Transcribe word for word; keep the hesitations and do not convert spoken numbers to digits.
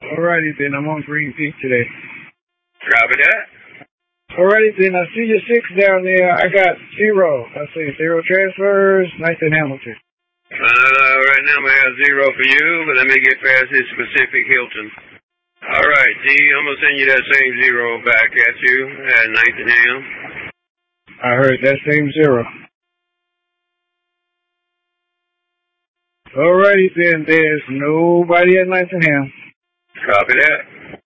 Alrighty then, I'm on Green Peak today. Copy that. Alrighty then, I see your six down there. I got zero. I see zero transfers, Nathan Hamilton. Uh, right now I'm going to have zero for you, but let me get past this Pacific Hilton. Alright, G, I'm going to send you that same zero back at you at Nathan Ham. I heard that same zero. Alrighty then, there's nobody at Nathan Ham. Copy that.